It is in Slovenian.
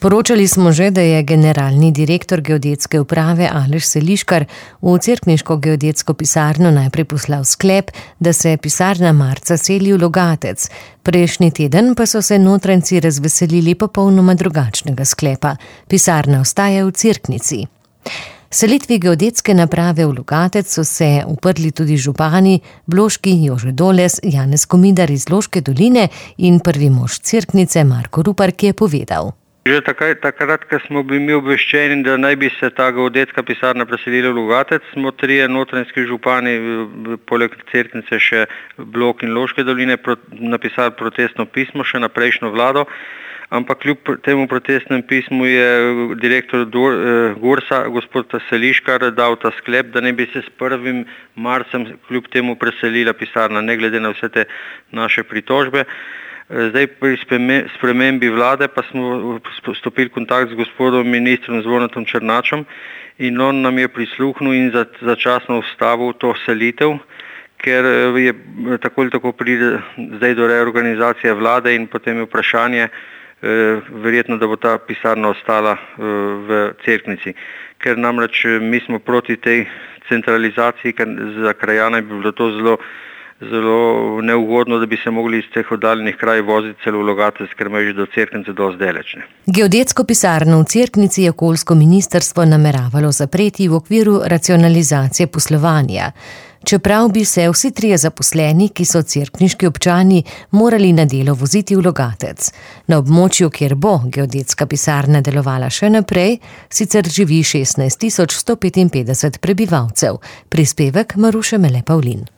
Poročali smo že, da je generalni direktor geodetske uprave Aleš Seliškar v cerkniško geodetsko pisarno najprej poslal sklep, da se pisarna marca seli v Logatec. Prejšnji teden pa so se notranjci razveselili popolnoma drugačnega sklepa. Pisarna ostaja v Cerknici. Selitvi geodetske naprave v Logatec so se uprli tudi župani, bloški Jože Doles, Janez Komidar iz Loške doline in prvi mož Cerknice Marko Rupar, ki je povedal. Že takrat, ko smo bili obveščeni, da naj bi se ta geodetska pisarna preselila v Logatec, smo trije notranjski župani, poleg Cerknice še Blok in Loške doline, napisali protestno pismo še na prejšnjo vlado, ampak kljub temu protestnem pismu je direktor Gursa, gospod Seliškar, dal ta sklep, da ne bi se s 1. marcem kljub temu preselila pisarna, ne glede na vse te naše pritožbe. Zdaj pri spremembi vlade pa smo stopili v kontakt z gospodom ministrom Zvonatom Černačem in on nam je prisluhnil in začasno ustavil to selitev, ker je tako ali tako pride zdaj do reorganizacije vlade in potem je vprašanje, verjetno, da bo ta pisarna ostala v Cerknici. Ker namreč mi smo proti tej centralizaciji, ker za krajane bi bilo to zelo neugodno, da bi se mogli iz teh oddaljenih krajev voziti celo v Logatec, ker imajo že do Cerknice dosti daleč. Geodetsko pisarno v Cerknici je okoljsko ministrstvo nameravalo zapreti v okviru racionalizacije poslovanja. Čeprav bi se vsi trije zaposleni, ki so cerkniški občani, morali na delo voziti v Logatec. Na območju, kjer bo geodetska pisarna delovala še naprej, sicer živi 16 155 prebivalcev. Prispevek Maruše Mele Pavlin.